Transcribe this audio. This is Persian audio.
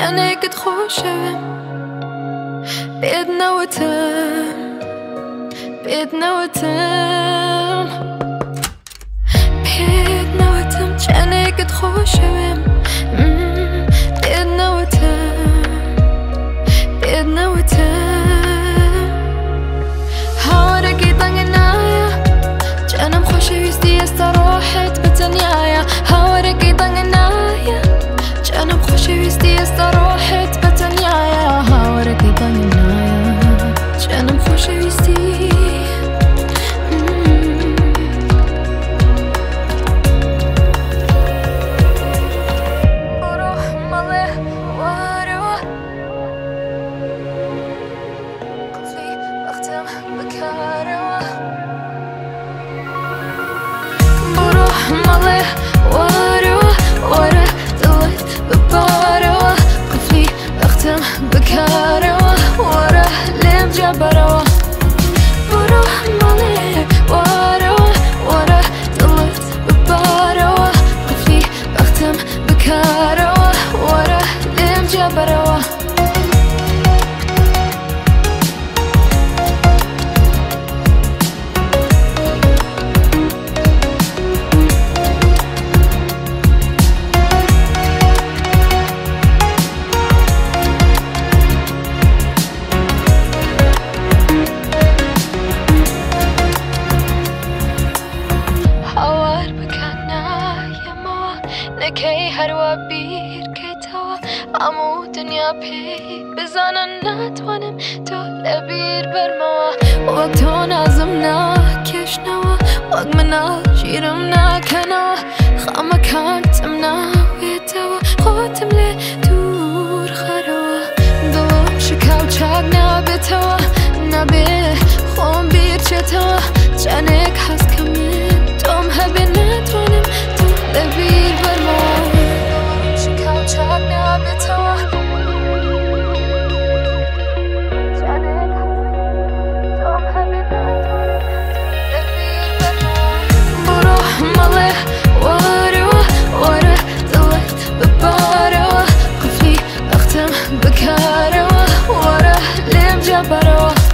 چنێکت خۆشەوێم پێت نەوتم پێت نەوتم چنێکت خۆشەوێم پێت نەوتم هاوارێکی دەنگە نایە جانم خۆشەویستی ئێستا ڕۆحت بەتەنیایە هاوارێکی دەنگە نایە جانم خۆشەویستی ئێستا ڕۆحت بەتەنیایە هاوارێکی دەنگە نایە جانم خۆشەویستی ماڵێ وارەوە وەرە دڵت بپارەوە قفلی وەختم بکارەوە وەرە لێم جەبەرەوە بڕۆ ماڵێ وارەوە وەرە دڵت بپارەوە قفلی وەختم بکارەوە وەرە لێم جەبەرەوە نەکەی هەروە بیرکەیتەوە هەموو دنیا پێی بزانە ناتوانم تۆ لە بیر بەرمەوە وەک تۆ نازم ناکێشنەوە وەک مناڵ ژیرم ناکەنەوە خەمەکانتم ناوێتەوە خۆتم لێ دوور خەرەوە دڵم شکاو چاک نابێتەوە نەبێ خۆم بیرچێتەوە چەندێک هەست کە من تۆم هەبێ ناتوانم تۆ لە بیر بەرمەوە دڵم شکاو چاک نابێتەوە بڕۆ مەڵێ وارەوە وەرە دڵت بپارەوە قفلی وەختم بکارەوە وەرە لێم جەبەرەوە